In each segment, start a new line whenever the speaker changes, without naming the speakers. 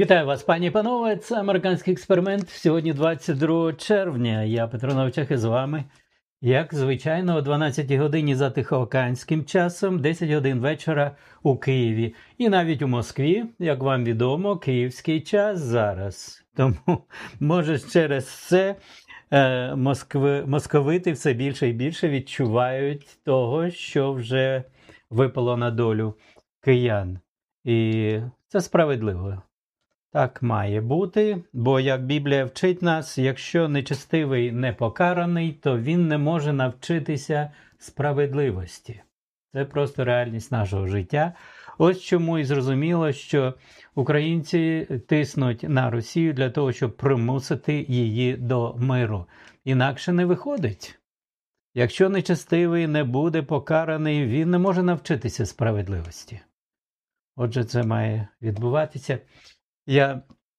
Вітаю вас, пані і панове. Це американський експеримент. Сьогодні 22 червня. Я Петро Навчак і з вами. Як звичайно, о 12 годині за тихоокеанським часом, 10 годин вечора у Києві. І навіть у Москві, як вам відомо, київський час зараз. Тому, може, через це московити все більше і більше відчувають того, що вже випало на долю киян. І це справедливо. Так має бути, бо, як Біблія вчить нас, якщо нечестивий не покараний, то він не може навчитися справедливості. Це просто реальність нашого життя. Ось чому і зрозуміло, що українці тиснуть на Росію для того, щоб примусити її до миру. Інакше не виходить. Якщо нечестивий не буде покараний, він не може навчитися справедливості. Отже, це має відбуватися. Я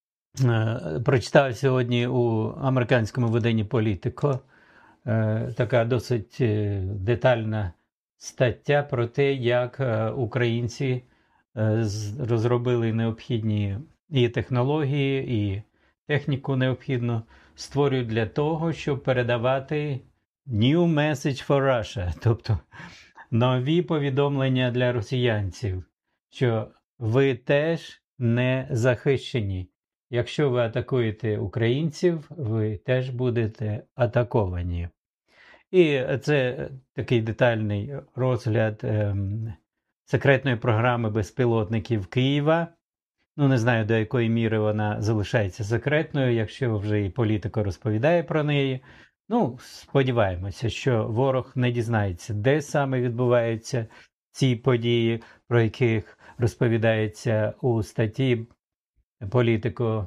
прочитав сьогодні у американському виданні «Політико» така досить детальна стаття про те, як українці розробили необхідні і технології, і техніку необхідну створюють для того, щоб передавати «new message for Russia», тобто нові повідомлення для росіянців, що ви теж не захищені. Якщо ви атакуєте українців, ви теж будете атаковані. І це такий детальний розгляд секретної програми безпілотників Києва. Ну, не знаю, до якої міри вона залишається секретною, якщо вже і «Політико» розповідає про неї. Ну, сподіваємося, що ворог не дізнається, де саме відбуваються ці події, про яких розповідається у статті «Політико»,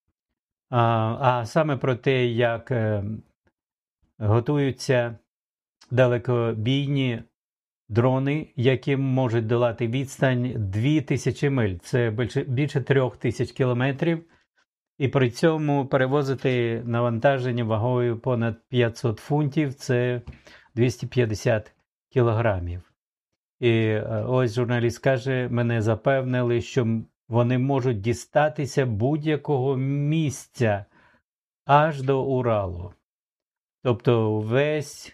а саме про те, як готуються далекобійні дрони, які можуть долати відстань 2000 миль, це більше 3000 кілометрів, і при цьому перевозити навантаження вагою понад 500 фунтів, це 250 кілограмів. І ось журналіст каже, мене запевнили, що вони можуть дістатися будь-якого місця аж до Уралу. Тобто весь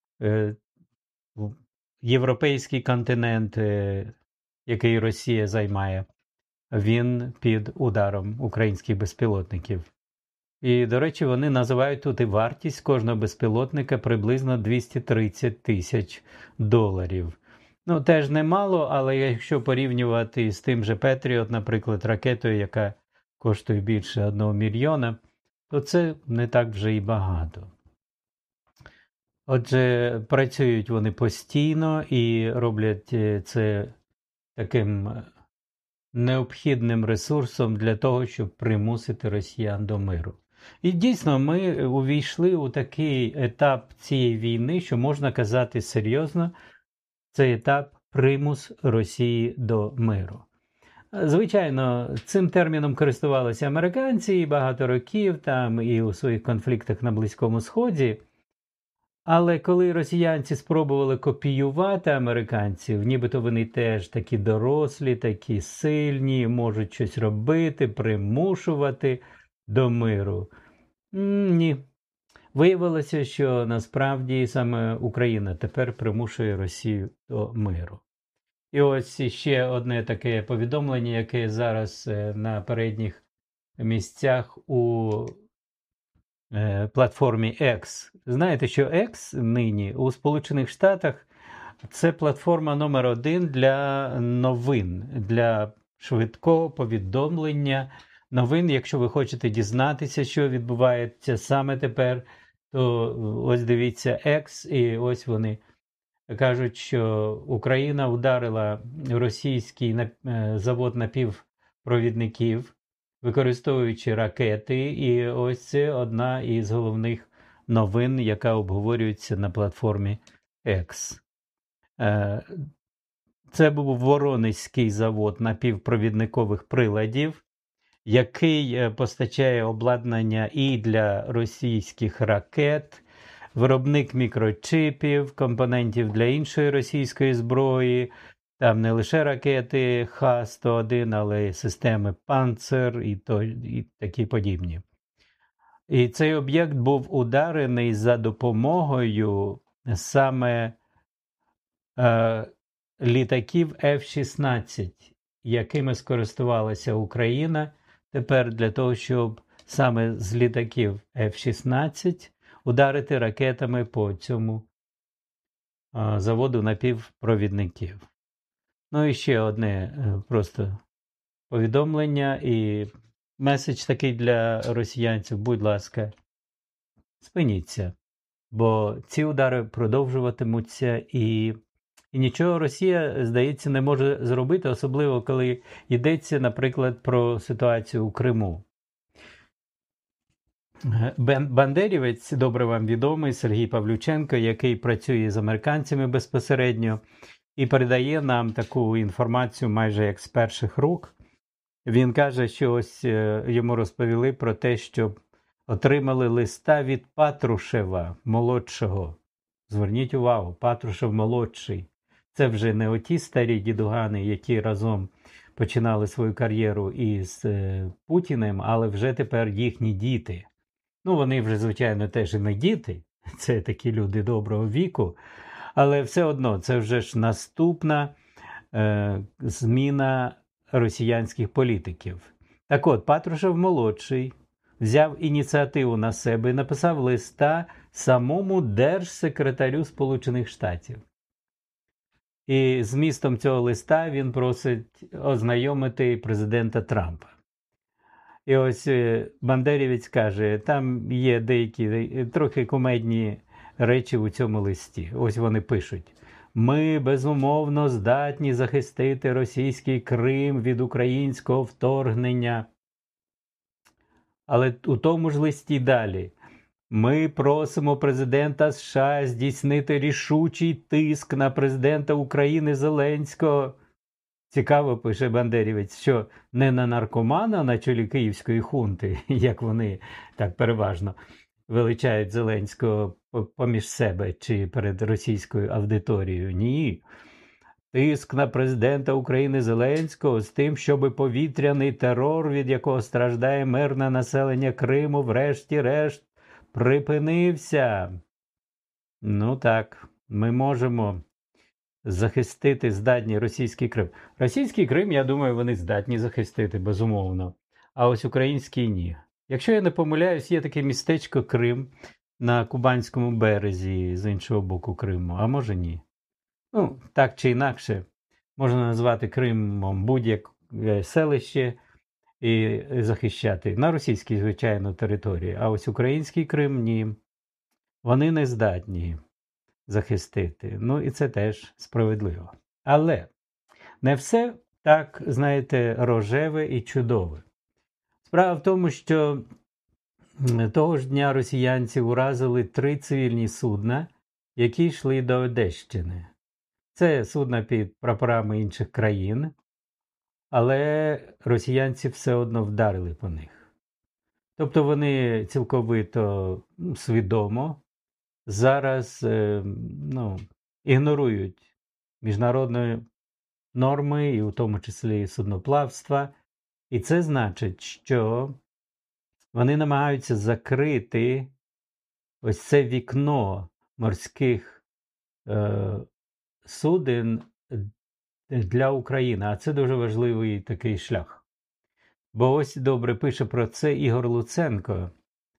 європейський континент, який Росія займає, він під ударом українських безпілотників. І, до речі, вони називають тут і вартість кожного безпілотника приблизно $230 тисяч. Ну, теж немало, але якщо порівнювати з тим же Петріот, наприклад, ракетою, яка коштує більше 1 мільйона, то це не так вже і багато. Отже, працюють вони постійно і роблять це таким необхідним ресурсом для того, щоб примусити росіян до миру. І дійсно, ми увійшли у такий етап цієї війни, що можна казати серйозно, це етап примус Росії до миру. Звичайно, цим терміном користувалися американці і багато років, там і у своїх конфліктах на Близькому Сході. Але коли росіянці спробували копіювати американців, нібито вони теж такі дорослі, такі сильні, можуть щось робити, примушувати до миру. Ні. Виявилося, що насправді саме Україна тепер примушує Росію до миру. І ось ще одне таке повідомлення, яке зараз на передніх місцях у платформі X. Знаєте, що X нині у Сполучених Штатах це платформа номер 1 для новин, для швидкого повідомлення новин. Якщо ви хочете дізнатися, що відбувається саме тепер, то ось дивіться X, і ось вони кажуть, що Україна ударила російський завод напівпровідників, використовуючи ракети, і ось це одна із головних новин, яка обговорюється на платформі X. Це був Воронезький завод напівпровідникових приладів, який постачає обладнання і для російських ракет, виробник мікрочипів, компонентів для іншої російської зброї, Там не лише ракети Х-101, але й системи «Панцир» і такі подібні. І цей об'єкт був ударений за допомогою саме літаків F-16, якими скористувалася Україна тепер для того, щоб саме з літаків F-16 ударити ракетами по цьому заводу напівпровідників. Ну і ще одне просто повідомлення і меседж такий для росіянців, будь ласка, спиніться, бо ці удари продовжуватимуться і нічого Росія, здається, не може зробити, особливо коли йдеться, наприклад, про ситуацію у Криму. Бандерівець, добре вам відомий, Сергій Павлюченко, який працює з американцями безпосередньо і передає нам таку інформацію майже як з перших рук. Він каже, що ось йому розповіли про те, що отримали листа від Патрушева молодшого. Зверніть увагу, Патрушев молодший. Це вже не оті старі дідугани, які разом починали свою кар'єру із Путіним, але вже тепер їхні діти. Ну, вони вже, звичайно, теж і не діти, це такі люди доброго віку, але все одно це вже ж наступна зміна росіянських політиків. Так от, Патрушев молодший взяв ініціативу на себе і написав листа самому держсекретарю Сполучених Штатів. І змістом цього листа він просить ознайомити президента Трампа. І ось Бандерівець каже, там є деякі трохи кумедні речі у цьому листі. Ось вони пишуть. Ми, безумовно, здатні захистити російський Крим від українського вторгнення. Але у тому ж листі далі. Ми просимо президента США здійснити рішучий тиск на президента України Зеленського. Цікаво, пише Бандерівець, що не на наркомана на чолі київської хунти, як вони так переважно величають Зеленського поміж себе чи перед російською аудиторією. Ні. Тиск на президента України Зеленського з тим, щоб повітряний терор, від якого страждає мирне населення Криму, врешті-решт припинився. Ну так, ми можемо захистити здатні російський Крим. Російський Крим, я думаю, вони здатні захистити, безумовно. А ось український ні. Якщо я не помиляюсь, є таке містечко Крим на Кубанському березі з іншого боку Криму, а може ні. Ну, так чи інакше, можна назвати Кримом будь-яке селище і захищати на російській, звичайно, території. А ось український Крим – ні. Вони не здатні захистити. Ну і це теж справедливо. Але не все так, знаєте, рожеве і чудове. Справа в тому, що того ж дня росіянці уразили 3 цивільні судна, які йшли до Одещини. Це судна під прапорами інших країн, але росіянці все одно вдарили по них. Тобто вони цілковито свідомо зараз ігнорують міжнародні норми, і у тому числі судноплавства. І це значить, що вони намагаються закрити ось це вікно морських суден для України. А це дуже важливий такий шлях. Бо ось добре пише про це Ігор Луценко.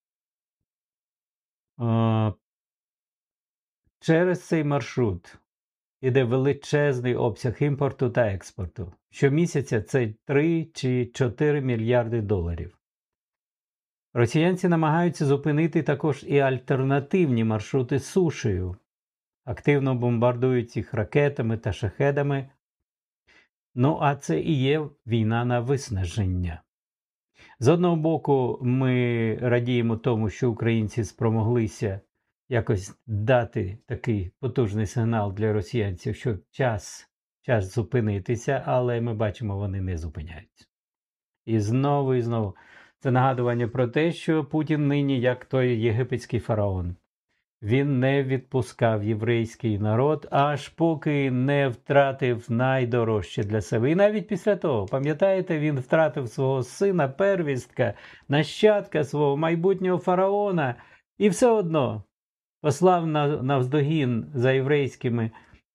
Через цей маршрут іде величезний обсяг імпорту та експорту. Щомісяця це 3 чи 4 мільярди доларів. Росіянці намагаються зупинити також і альтернативні маршрути сушею. Активно бомбардують їх ракетами та шахедами. Ну, а це і є війна на виснаження. З одного боку, ми радіємо тому, що українці спромоглися якось дати такий потужний сигнал для росіянців, що час зупинитися, але ми бачимо, вони не зупиняються. І знову це нагадування про те, що Путін нині як той єгипетський фараон. він не відпускав єврейський народ, аж поки не втратив найдорожче для себе. І навіть після того, пам'ятаєте, він втратив свого сина, первістка, нащадка свого майбутнього фараона, і все одно послав навздогін за єврейськими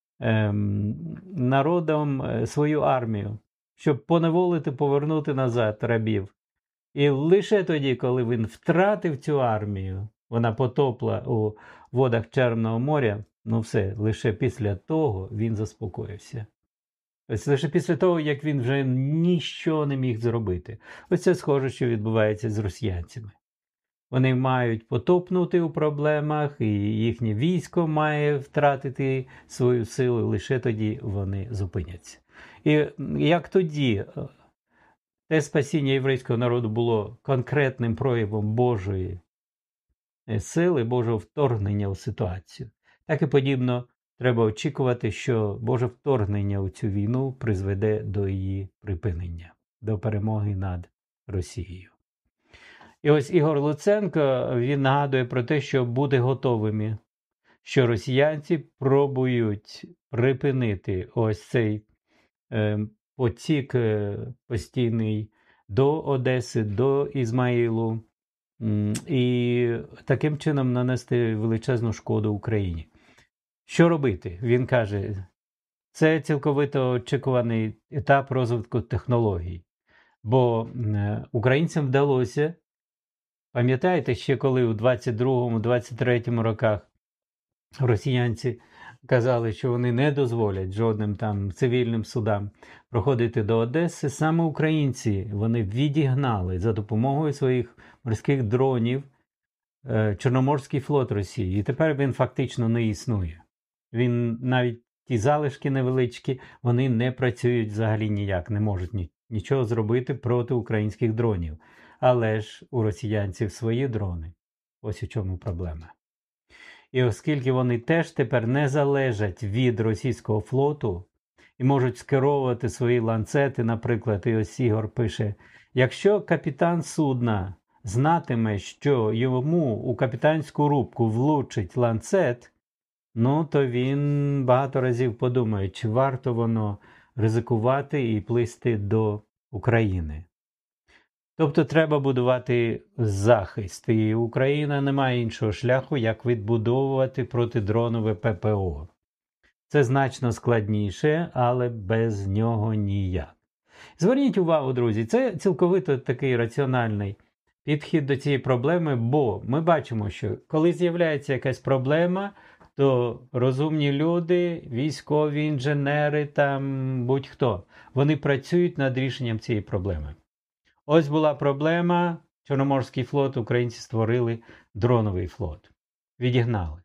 народом свою армію, щоб поневолити, повернути назад рабів. І лише тоді, коли він втратив цю армію, вона потопла у водах Чорного моря, ну все, лише після того він заспокоївся. Ось лише після того, як він вже ніщо не міг зробити. Ось це схоже, що відбувається з росіянцями. Вони мають потопнути у проблемах, і їхнє військо має втратити свою силу, лише тоді вони зупиняться. І як тоді те спасіння єврейського народу було конкретним проявом Божої сили, Божого вторгнення у ситуацію, так і подібно треба очікувати, що Боже вторгнення у цю війну призведе до її припинення, до перемоги над Росією. І ось Ігор Луценко, він нагадує про те, що бути готовими, що росіянці пробують припинити ось цей потік постійний до Одеси, до Ізмаїлу, і таким чином нанести величезну шкоду Україні. Що робити? Він каже, це цілковито очікуваний етап розвитку технологій, бо українцям вдалося, пам'ятаєте, ще коли у 22-23 роках росіянці казали, що вони не дозволять жодним там цивільним судам проходити до Одеси, саме українці, вони відігнали за допомогою своїх морських дронів Чорноморський флот Росії. І тепер він фактично не існує. Він навіть ті залишки невеличкі, вони не працюють взагалі ніяк, не можуть нічого зробити проти українських дронів. Але ж у росіянців свої дрони. Ось у чому проблема. І оскільки вони теж тепер не залежать від російського флоту і можуть скеровувати свої ланцети, наприклад, і ось Ігор пише, якщо капітан судна знатиме, що йому у капітанську рубку влучить ланцет, ну то він багато разів подумає, чи варто воно ризикувати і плисти до України. Тобто треба будувати захист, і Україна не має іншого шляху, як відбудовувати протидронове ППО. Це значно складніше, але без нього ніяк. Зверніть увагу, друзі, це цілковито такий раціональний підхід до цієї проблеми, бо ми бачимо, що коли з'являється якась проблема, то розумні люди, військові, інженери, там будь-хто, вони працюють над рішенням цієї проблеми. Ось була проблема, Чорноморський флот, українці створили дроновий флот, відігнали.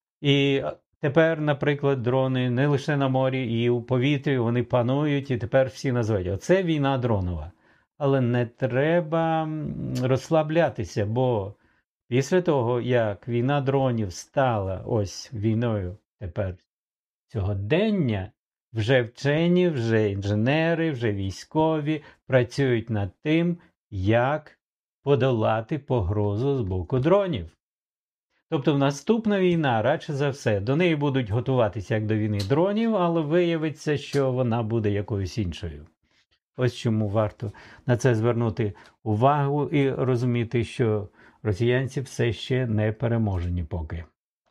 І тепер, наприклад, дрони не лише на морі, і у повітрі вони панують, і тепер всі називають, оце війна дронова. Але не треба розслаблятися, бо після того, як війна дронів стала ось війною тепер сьогодення, вже вчені, вже інженери, вже військові працюють над тим, як подолати погрозу з боку дронів. Тобто наступна війна, радше за все, до неї будуть готуватися як до війни дронів, але виявиться, що вона буде якоюсь іншою. Ось чому варто на це звернути увагу і розуміти, що росіянці все ще не переможені поки.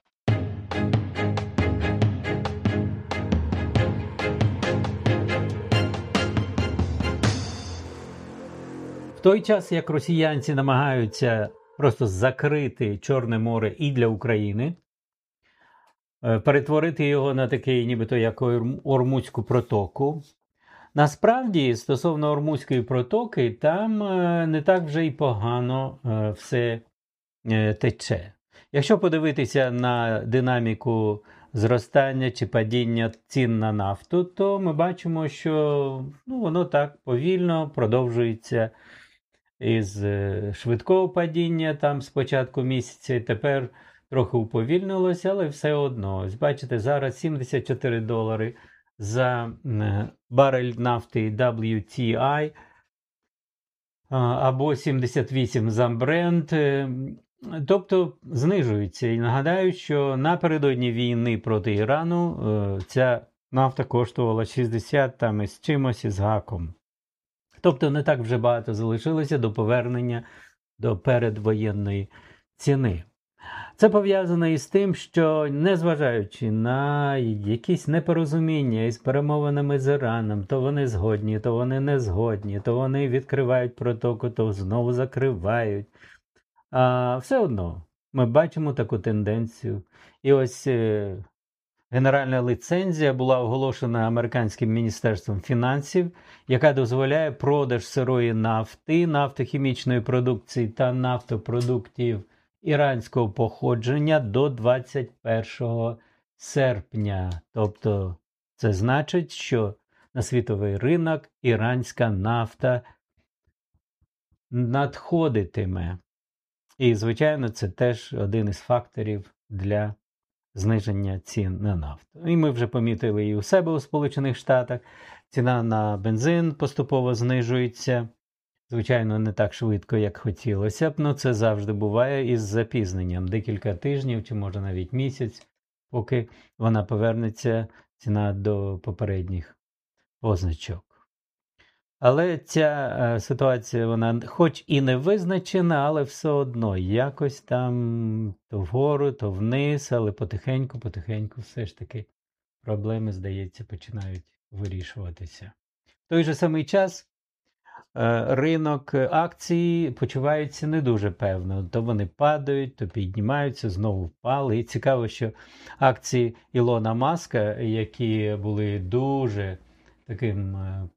В той час, як росіянці намагаються просто закрити Чорне море і для України, перетворити його на такий, нібито як Ормузьку протоку, насправді, стосовно Ормузької протоки, там не так вже й погано все тече. Якщо подивитися на динаміку зростання чи падіння цін на нафту, то ми бачимо, що воно так повільно продовжується із швидкого падіння там з початку місяця, і тепер трохи уповільнилося, але все одно. Ось бачите, зараз $74 за барель нафти WTI, або 78 за Brent. Тобто знижується. І нагадаю, що напередодні війни проти Ірану ця нафта коштувала 60 там із чимось із гаком. Тобто не так вже багато залишилося до повернення до передвоєнної ціни. Це пов'язано із тим, що незважаючи на якісь непорозуміння із перемовинами з Іраном, то вони згодні, то вони не згодні, то вони відкривають протоку, то знову закривають. А все одно ми бачимо таку тенденцію. І ось генеральна ліцензія була оголошена Американським міністерством фінансів, яка дозволяє продаж сирої нафти, нафтохімічної продукції та нафтопродуктів іранського походження до 21 серпня. Тобто це значить, що на світовий ринок іранська нафта надходитиме. І, звичайно, це теж один із факторів для зниження цін на нафту. І ми вже помітили і у себе у Сполучених Штатах. Ціна на бензин поступово знижується. Звичайно, не так швидко, як хотілося б, але це завжди буває із запізненням. Декілька тижнів чи може навіть місяць, поки вона повернеться ціна до попередніх позначок. Але ця ситуація, вона хоч і не визначена, але все одно якось там то вгору, то вниз, але потихеньку все ж таки проблеми, здається, починають вирішуватися. В той же самий час ринок акцій почувається не дуже певно. То вони падають, то піднімаються, знову впали. І цікаво, що акції Ілона Маска, які були дуже таким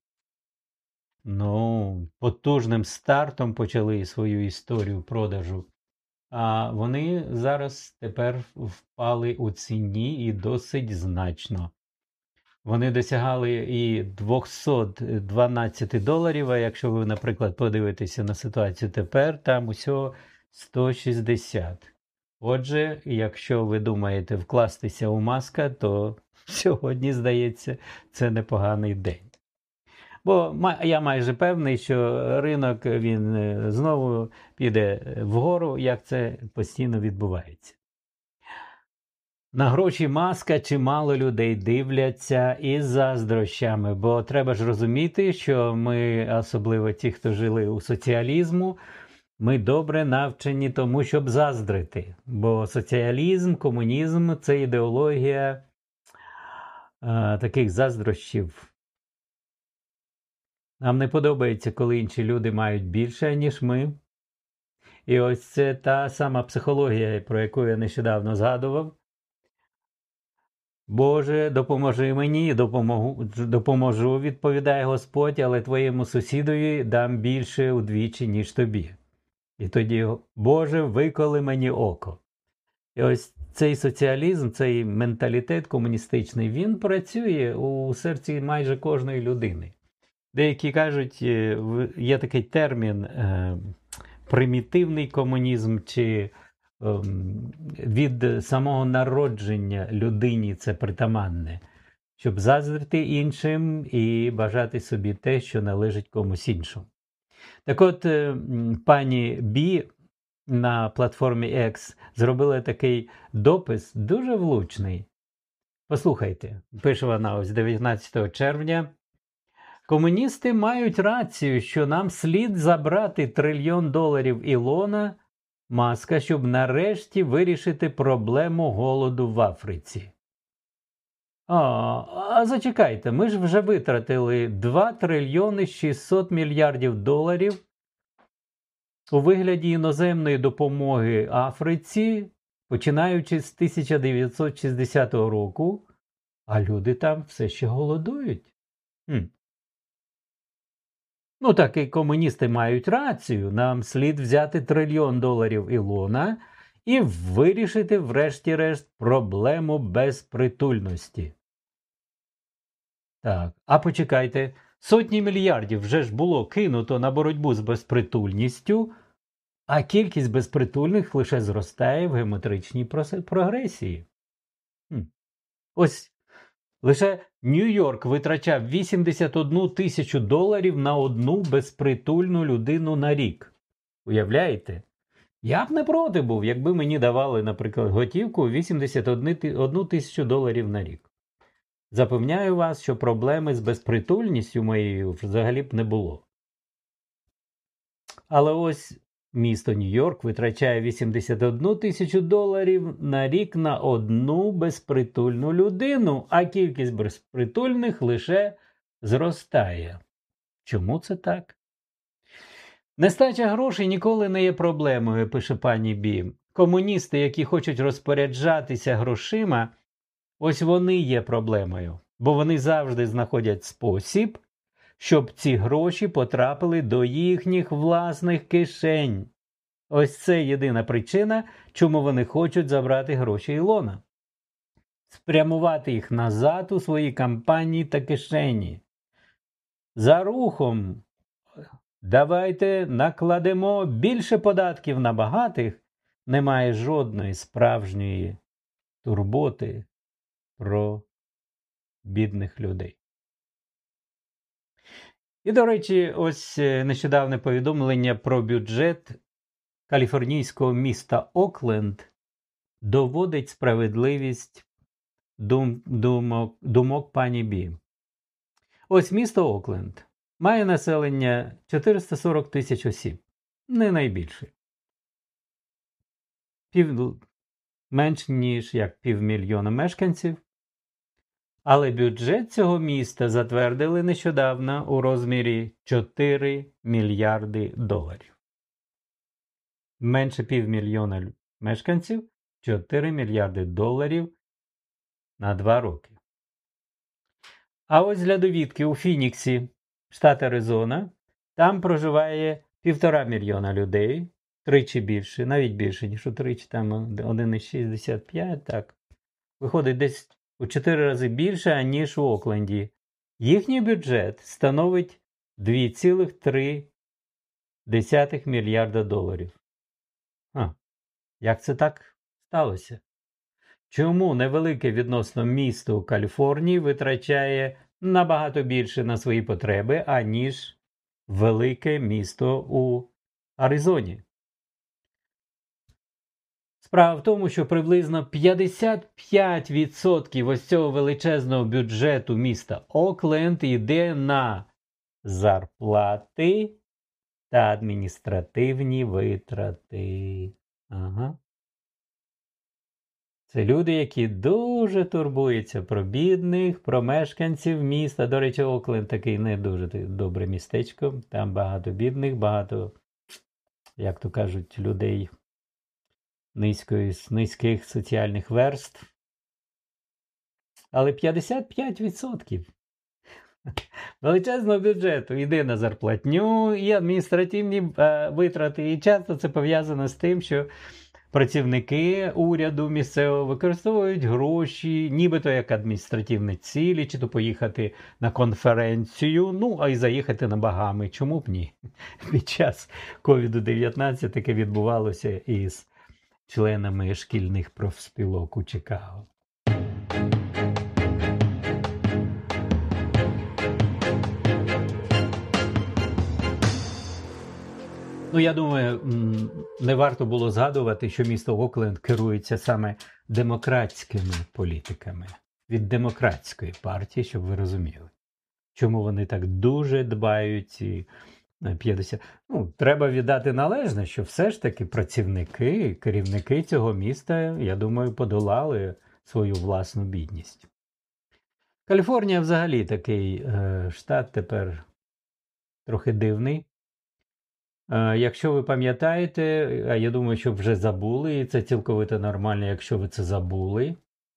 потужним стартом почали свою історію продажу, а вони зараз тепер впали у ціні і досить значно. Вони досягали і $212, а якщо ви, наприклад, подивитеся на ситуацію тепер, там усього 160. Отже, якщо ви думаєте вкластися у Маска, то сьогодні, здається, це непоганий день. Бо я майже певний, що ринок він знову піде вгору, як це постійно відбувається. На гроші Маска чимало людей дивляться із заздрощами, бо треба ж розуміти, що ми, особливо ті, хто жили у соціалізму, ми добре навчені тому, щоб заздрити. Бо соціалізм, комунізм – це ідеологія таких заздрощів. Нам не подобається, коли інші люди мають більше, ніж ми. І ось це та сама психологія, про яку я нещодавно згадував. Боже, допоможи мені, допоможу, відповідає Господь, але твоєму сусідові дам більше удвічі, ніж тобі. І тоді, Боже, виколи мені око. І ось цей соціалізм, цей менталітет комуністичний, він працює у серці майже кожної людини. Деякі кажуть, є такий термін примітивний комунізм, чи від самого народження людині це притаманне, щоб заздрити іншим і бажати собі те, що належить комусь іншому. Так от, пані Бі на платформі X зробила такий допис, дуже влучний. Послухайте, пише вона ось 19 червня. Комуністи мають рацію, що нам слід забрати $1 трильйон Ілона Маска, щоб нарешті вирішити проблему голоду в Африці. А зачекайте, ми ж вже витратили $2 трильйони 600 мільярдів у вигляді іноземної допомоги Африці, починаючи з 1960 року, а люди там все ще голодують. Ну так і комуністи мають рацію, нам слід взяти $1 трильйон Ілона і вирішити врешті-решт проблему безпритульності. Так, а почекайте, сотні мільярдів вже ж було кинуто на боротьбу з безпритульністю, а кількість безпритульних лише зростає в геометричній прогресії. Ось лише Нью-Йорк витрачав $81 тисячу на одну безпритульну людину на рік. Уявляєте? Я б не проти був, якби мені давали, наприклад, готівку 81 тисячу доларів на рік. Запевняю вас, що проблеми з безпритульністю моєю взагалі б не було. Але ось місто Нью-Йорк витрачає 81 тисячу доларів на рік на одну безпритульну людину, а кількість безпритульних лише зростає. Чому це так? Нестача грошей ніколи не є проблемою, пише пані Бі. Комуністи, які хочуть розпоряджатися грошима, ось вони є проблемою, бо вони завжди знаходять спосіб, щоб ці гроші потрапили до їхніх власних кишень. Ось це єдина причина, чому вони хочуть забрати гроші Ілона. Спрямувати їх назад у свої кампанії та кишені. За рухом давайте накладемо більше податків на багатих, немає жодної справжньої турботи про бідних людей. І, до речі, ось нещодавне повідомлення про бюджет каліфорнійського міста Окленд доводить справедливість думок пані Бі. Ось місто Окленд має населення 440 тисяч осіб, не найбільше. Менш ніж як 500 000 мешканців. Але бюджет цього міста затвердили нещодавно у розмірі 4 мільярди доларів. Менше 500 000 мешканців, 4 мільярди доларів на 2 роки. А ось для довідки у Фініксі, штат Аризона, там проживає 1,5 мільйона людей, тричі більше, навіть більше, ніж утричі, там 1,65, так. Виходить десь у 4 рази більше, ніж у Окленді. Їхній бюджет становить 2,3 мільярда доларів. Як це так сталося? Чому невелике відносно місто у Каліфорнії витрачає набагато більше на свої потреби, аніж велике місто у Аризоні? Справа в тому, що приблизно 55% ось цього величезного бюджету міста Окленд йде на зарплати та адміністративні витрати. Ага. Це люди, які дуже турбуються про бідних, про мешканців міста. До речі, Окленд такий не дуже добре містечко. Там багато бідних, багато, як то кажуть, людей низьких соціальних верств. Але 55% величезного бюджету йде на зарплатню і адміністративні витрати. І часто це пов'язано з тим, що працівники уряду місцевого використовують гроші, нібито як адміністративні цілі, чи то поїхати на конференцію, а й заїхати на Багами. Чому б ні? Під час COVID-19 таке відбувалося із членами шкільних профспілок у Чикаго. Я думаю, не варто було згадувати, що місто Окленд керується саме демократськими політиками. Від демократської партії, щоб ви розуміли. Чому вони так дуже дбають і 50. Треба віддати належне, що все ж таки працівники, керівники цього міста, я думаю, подолали свою власну бідність. Каліфорнія взагалі такий штат тепер трохи дивний. Якщо ви пам'ятаєте, а я думаю, що вже забули, і це цілковито нормально, якщо ви це забули,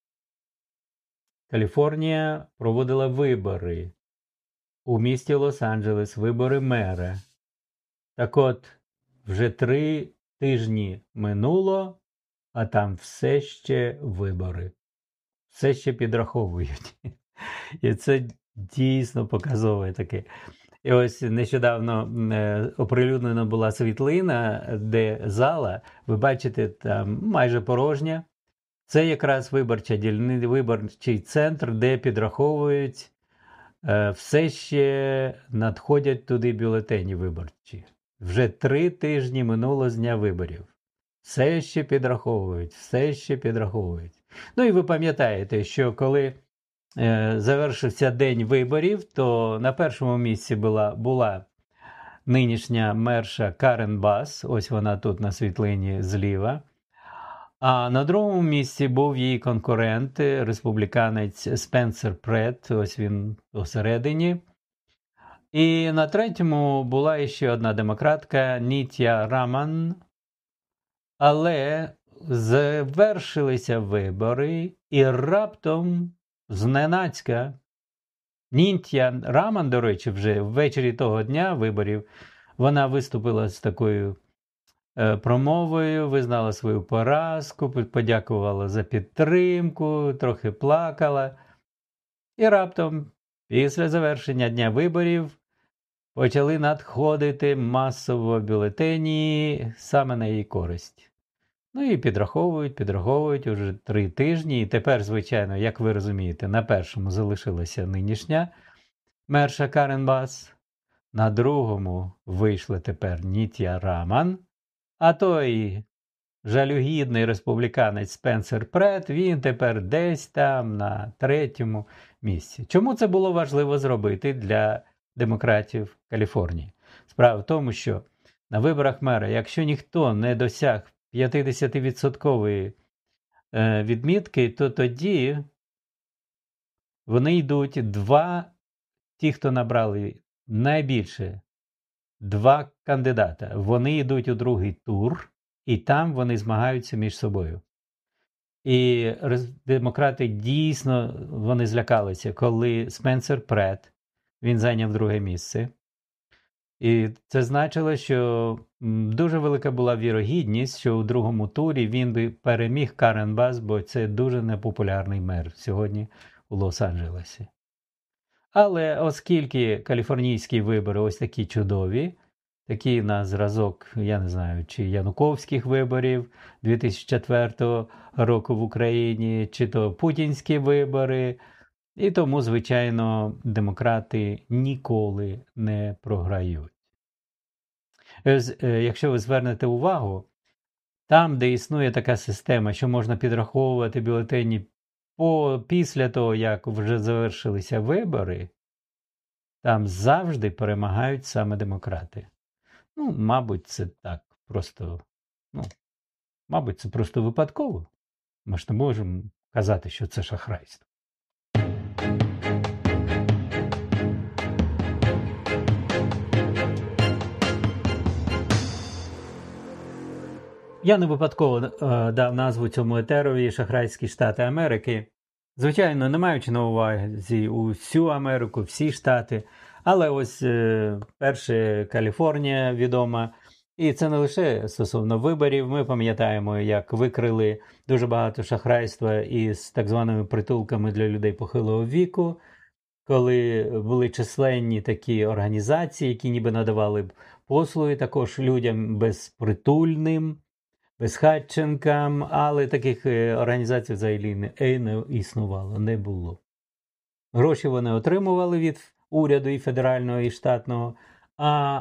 Каліфорнія проводила вибори у місті Лос-Анджелес, вибори мера. Так от, вже 3 тижні минуло, а там все ще вибори. Все ще підраховують. І це дійсно показове таке. І ось нещодавно оприлюднена була світлина, де зала, ви бачите, там майже порожня. Це якраз виборчий центр, де підраховують, все ще надходять туди бюлетені виборчі. Вже 3 тижні минуло з дня виборів. все ще підраховують, все ще підраховують. Ну і ви пам'ятаєте, що коли завершився день виборів, то на першому місці була нинішня мерша Карен Бас, ось вона тут на світлині зліва. А на другому місці був її конкурент, республіканець Спенсер Прет, ось він посередині. І на третьому була ще одна демократка Нітя Раман. Але завершилися вибори і раптом зненацька Нітя Раман, до речі, вже ввечері того дня виборів, вона виступила з такою промовою, визнала свою поразку, подякувала за підтримку, трохи плакала. І раптом, після завершення дня виборів, почали надходити масово бюлетені саме на її користь. Ну і підраховують уже 3 тижні. І тепер, звичайно, як ви розумієте, на першому залишилася нинішня мерша Карен Бас, на другому вийшли тепер Нітя Раман, а той жалюгідний республіканець Спенсер Прет, він тепер десь там на 3-му місці. Чому це було важливо зробити для демократів Каліфорнії? Справа в тому, що на виборах мера, якщо ніхто не досяг 50% відмітки, то тоді вони йдуть ті, хто набрали найбільше, 2 кандидата. Вони йдуть у другий тур, і там вони змагаються між собою. І демократи дійсно, вони злякалися, коли Спенсер Прет, він зайняв 2-ге місце. І це значило, що дуже велика була вірогідність, що у другому турі він би переміг Карен Бас, бо це дуже непопулярний мер сьогодні у Лос-Анджелесі. Але оскільки каліфорнійські вибори ось такі чудові, такі на зразок, я не знаю, чи януковських виборів 2004 року в Україні, чи то путінські вибори, і тому, звичайно, демократи ніколи не програють. Якщо ви звернете увагу, там, де існує така система, що можна підраховувати бюлетені після того, як вже завершилися вибори, там завжди перемагають саме демократи. Мабуть, це так просто, мабуть, це просто випадково. Ми ж не можемо казати, що це шахрайство. Я не випадково дав назву цьому етерові «Шахрайські Штати Америки». Звичайно, не маючи на увазі усю Америку, всі штати, але ось перше Каліфорнія відома. І це не лише стосовно виборів. Ми пам'ятаємо, як викрили дуже багато шахрайства із так званими притулками для людей похилого віку, коли були численні такі організації, які ніби надавали послуги також людям безпритульним, безхатченкам, але таких організацій взагалі не існувало, не було. Гроші вони отримували від уряду і федерального, і штатного, а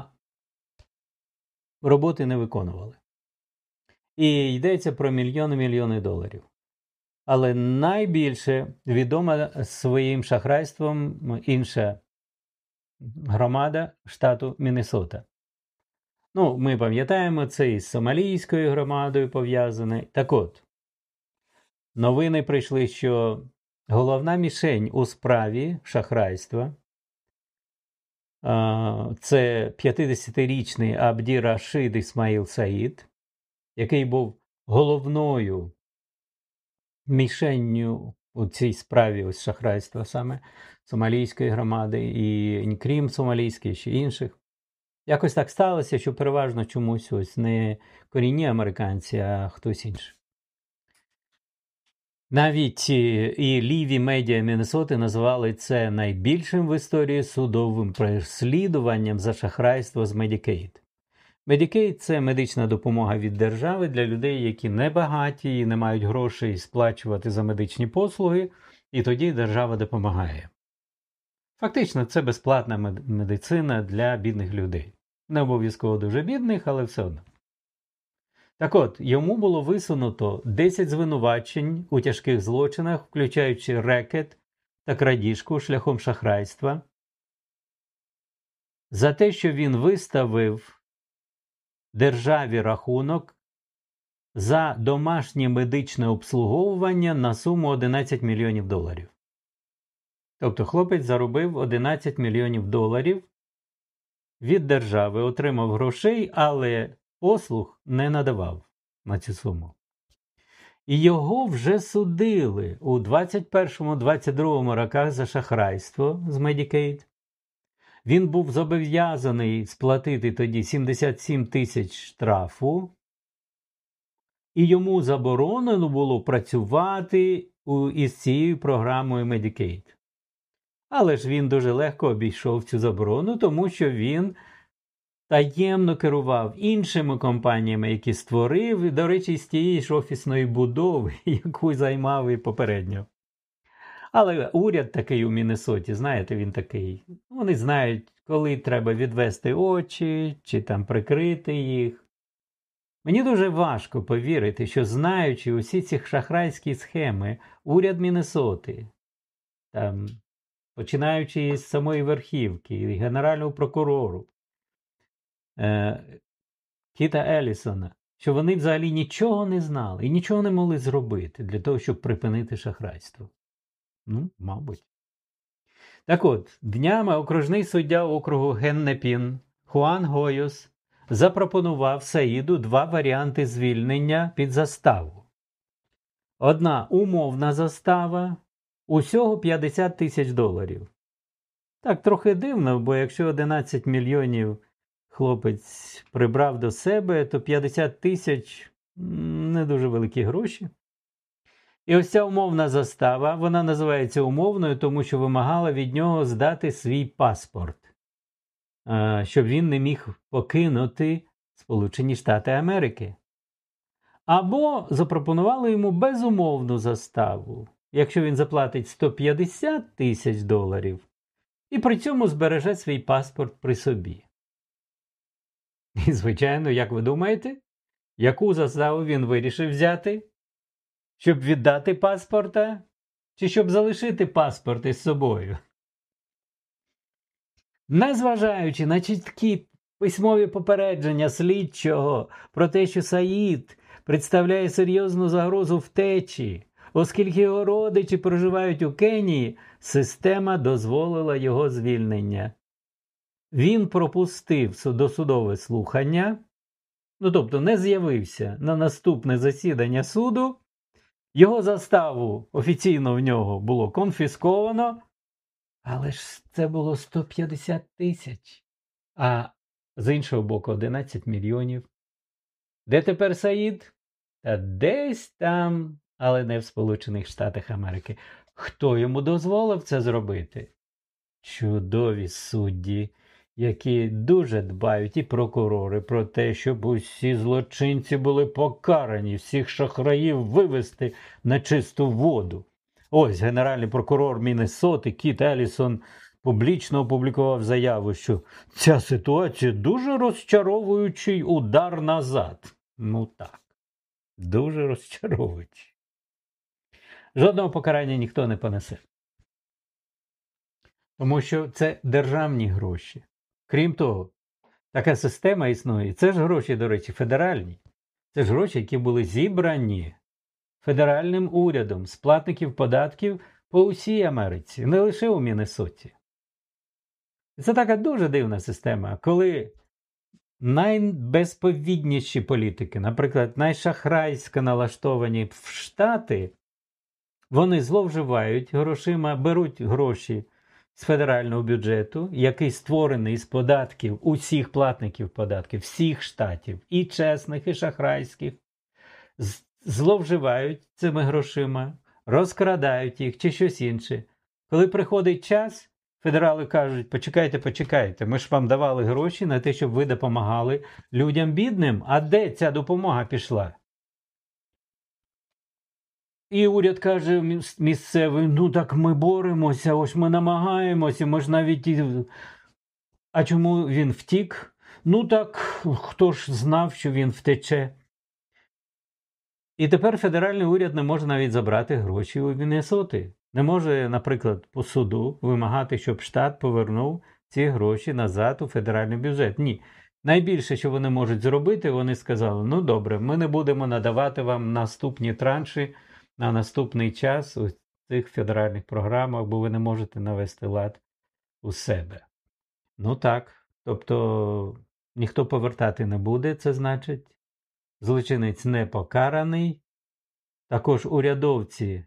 роботи не виконували. І йдеться про мільйони доларів. Але найбільше відома своїм шахрайством інша громада штату Міннесота. Ми пам'ятаємо, це із сомалійською громадою пов'язане. Так от, новини прийшли, що головна мішень у справі шахрайства – це 50-річний Абді Рашид Ісмаїл Саїд, який був головною мішенню у цій справі ось шахрайства саме сомалійської громади, і крім сомалійської, ще інших. Якось так сталося, що переважно чомусь ось не корінні американці, а хтось інший. Навіть і ліві медіа Міннесоти називали це найбільшим в історії судовим переслідуванням за шахрайство з Medicaid. Medicaid – це медична допомога від держави для людей, які не багаті і не мають грошей сплачувати за медичні послуги, і тоді держава допомагає. Фактично, це безплатна медицина для бідних людей. Не обов'язково дуже бідних, але все одно. Так от, йому було висунуто 10 звинувачень у тяжких злочинах, включаючи рекет та крадіжку шляхом шахрайства, за те, що він виставив державі рахунок за домашнє медичне обслуговування на суму 11 мільйонів доларів. Тобто хлопець заробив 11 мільйонів доларів від держави, отримав грошей, але послуг не надавав на цю суму. І його вже судили у 21-22 роках за шахрайство з Medicaid. Він був зобов'язаний сплатити тоді 77 тисяч штрафу, і йому заборонено було працювати із цією програмою Medicaid. Але ж він дуже легко обійшов цю заборону, тому що він таємно керував іншими компаніями, які створив, і, до речі, з тієї ж офісної будови, яку займав і попередньо. Але уряд такий у Міннесоті, знаєте, він такий. Вони знають, коли треба відвести очі, чи там прикрити їх. Мені дуже важко повірити, що, знаючи усі ці шахрайські схеми, уряд Міннесоти, там, починаючи з самої верхівки, і генерального прокурору, Кіта Елісона, що вони взагалі нічого не знали і нічого не могли зробити для того, щоб припинити шахрайство. Ну, мабуть. Так от, днями окружний суддя округу Геннепін Хуан Гойос запропонував Саїду два варіанти звільнення під заставу. Одна умовна застава, усього 50 тисяч доларів. Так, трохи дивно, бо якщо 11 мільйонів хлопець прибрав до себе, то 50 тисяч не дуже великі гроші. І ось ця умовна застава, вона називається умовною, тому що вимагала від нього здати свій паспорт, щоб він не міг покинути Сполучені Штати Америки. Або запропонували йому безумовну заставу, якщо він заплатить 150 тисяч доларів і при цьому збереже свій паспорт при собі. І, звичайно, як ви думаєте, яку заставу він вирішив взяти? Щоб віддати паспорта? Чи щоб залишити паспорт із собою? Незважаючи на чіткі письмові попередження слідчого про те, що Саїд представляє серйозну загрозу втечі, оскільки його родичі проживають у Кенії, система дозволила його звільнення. Він пропустив досудове слухання, тобто не з'явився на наступне засідання суду, його заставу офіційно в нього було конфісковано, але ж це було 150 тисяч, а з іншого боку 11 мільйонів. Де тепер Саїд? Та десь там, але не в Сполучених Штатах Америки. Хто йому дозволив це зробити? Чудові судді, які дуже дбають, і прокурори, про те, щоб усі злочинці були покарані, всіх шахраїв вивести на чисту воду. Ось генеральний прокурор Міннесоти Кіт Елісон публічно опублікував заяву, що ця ситуація дуже розчаровуючий удар назад. Ну так, дуже розчаровуючий. Жодного покарання ніхто не понесе. Тому що це державні гроші. Крім того, така система існує. Це ж гроші, до речі, федеральні. Це ж гроші, які були зібрані федеральним урядом з платників податків по усій Америці, не лише у Міннесоті. Це така дуже дивна система, коли найбезповідніші політики, наприклад, найшахрайсько налаштовані в Штати, вони зловживають грошима, беруть гроші з федерального бюджету, який створений з податків усіх платників податків, всіх штатів, і чесних, і шахрайських, зловживають цими грошима, розкрадають їх чи щось інше. Коли приходить час, федерали кажуть: почекайте, ми ж вам давали гроші на те, щоб ви допомагали людям бідним, а де ця допомога пішла? І уряд каже місцевий: ну так ми боремося, ось ми намагаємося, ми ж навіть А чому він втік? Ну так, хто ж знав, що він втече? І тепер федеральний уряд не може навіть забрати гроші у Міннесоти. Не може, наприклад, по суду вимагати, щоб штат повернув ці гроші назад у федеральний бюджет. Ні. Найбільше, що вони можуть зробити, вони сказали, ну добре, ми не будемо надавати вам наступні транші на наступний час у цих федеральних програмах, бо ви не можете навести лад у себе. Ну так, тобто ніхто повертати не буде, це значить, злочинець не покараний. Також урядовці,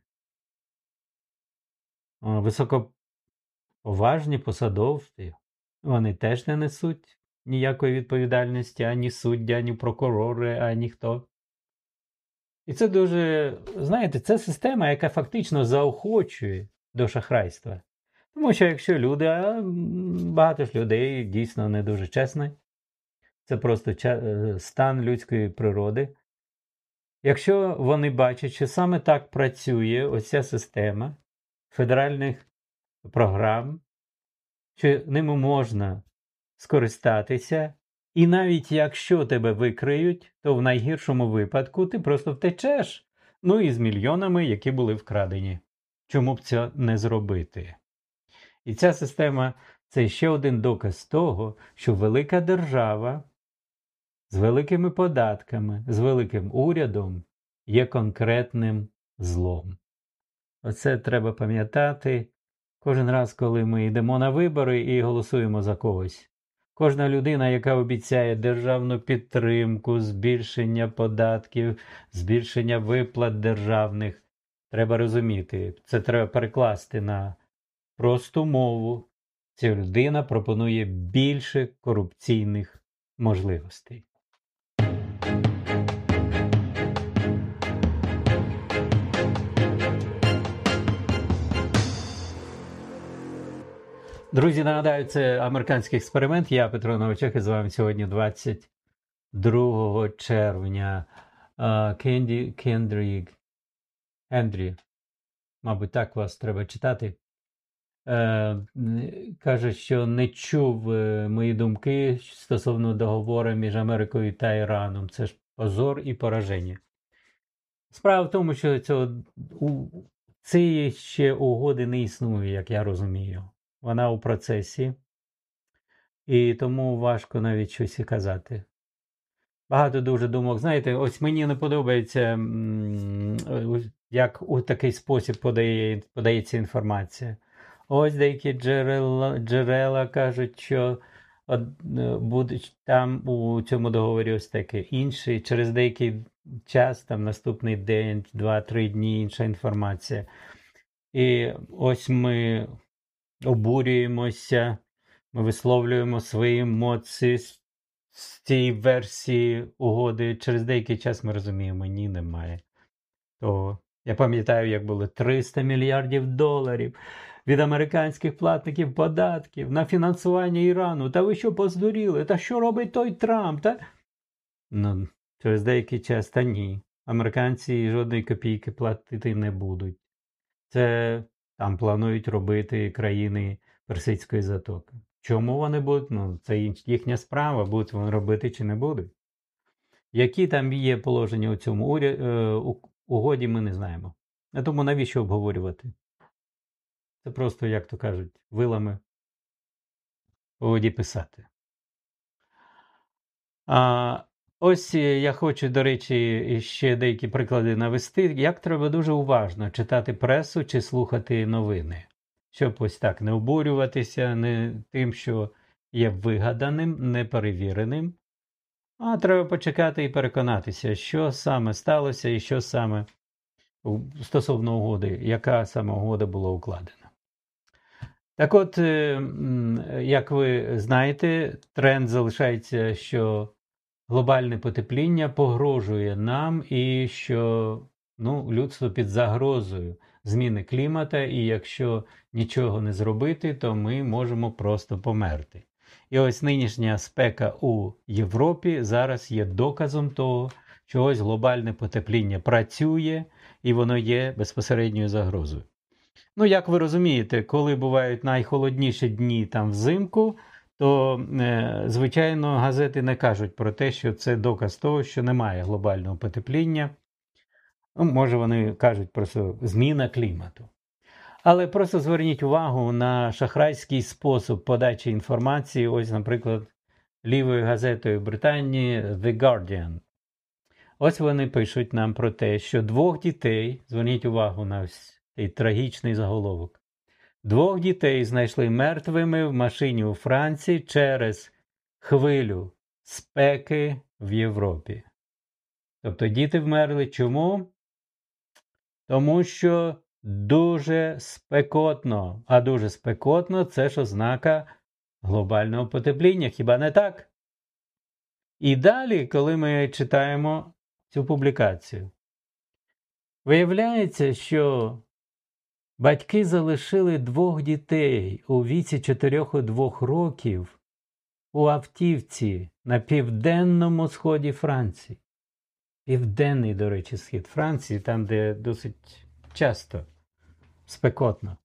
високоповажні посадовці, вони теж не несуть ніякої відповідальності, ані судді, ані прокурори, ані хто. І це дуже, знаєте, це система, яка фактично заохочує до шахрайства. Тому що якщо люди, а багато ж людей дійсно не дуже чесні, це просто стан людської природи. Якщо вони бачать, що саме так працює ось ця система федеральних програм, що ними можна скористатися, і навіть якщо тебе викриють, то в найгіршому випадку ти просто втечеш, ну і з мільйонами, які були вкрадені. Чому б це не зробити? І ця система – це ще один доказ того, що велика держава з великими податками, з великим урядом є конкретним злом. Оце треба пам'ятати кожен раз, коли ми йдемо на вибори і голосуємо за когось. Кожна людина, яка обіцяє державну підтримку, збільшення податків, збільшення виплат державних, треба розуміти, це треба перекласти на просту мову. Ця людина пропонує більше корупційних можливостей. Друзі, нагадаю, це американський експеримент. Я, Петро Новичок, і з вами сьогодні 22 червня. Хендрі, мабуть, так вас треба читати. Каже, що не чув мої думки стосовно договору між Америкою та Іраном. Це ж позор і пораження. Справа в тому, що цієї ще угоди не існує, як я розумію. Вона у процесі, і тому важко навіть щось і казати. Багато дуже думок. Знаєте, ось мені не подобається, як у такий спосіб подається інформація. Ось деякі джерела кажуть, що будуть там у цьому договорі ось таке. Інший, через деякий час, там наступний день, 2-3 дні, інша інформація. І ось ми обурюємося, ми висловлюємо свої емоції з цієї версії угоди. Через деякий час ми розуміємо, ні, немає. То я пам'ятаю, як було 300 мільярдів доларів від американських платників податків на фінансування Ірану. Та ви що поздуріли? Та що робить той Трамп? Ну, через деякий час, та ні. Американці жодної копійки платити не будуть. Це там планують робити країни Персидської затоки. Чому вони будуть? Ну, це їхня справа, будуть вони робити чи не будуть. Які там є положення у цьому угоді, ми не знаємо. А тому навіщо обговорювати? Це просто, як то кажуть, вилами у воді писати. Ось я хочу, до речі, ще деякі приклади навести, як треба дуже уважно читати пресу чи слухати новини, щоб ось так не обурюватися не тим, що є вигаданим, неперевіреним, а треба почекати і переконатися, що саме сталося і що саме стосовно угоди, яка саме угода була укладена. Так от, як ви знаєте, тренд залишається, що глобальне потепління погрожує нам і що людство під загрозою зміни клімата, і якщо нічого не зробити, то ми можемо просто померти. І ось нинішня спека у Європі зараз є доказом того, що ось глобальне потепління працює і воно є безпосередньою загрозою. Ну, як ви розумієте, коли бувають найхолодніші дні там взимку, то, звичайно, газети не кажуть про те, що це доказ того, що немає глобального потепління. Може, вони кажуть просто зміна клімату. Але просто зверніть увагу на шахрайський спосіб подачі інформації. Ось, наприклад, лівою газетою Британії The Guardian. Ось вони пишуть нам про те, що 2 дітей, зверніть увагу на цей трагічний заголовок, 2 дітей знайшли мертвими в машині у Франції через хвилю спеки в Європі. Тобто діти вмерли. Чому? Тому що дуже спекотно. А дуже спекотно – це ж ознака глобального потепління. Хіба не так? І далі, коли ми читаємо цю публікацію, виявляється, що батьки залишили 2 дітей у віці 4 і 2 років у автівці на південному сході Франції. Південний, до речі, схід Франції, там, де досить часто спекотно.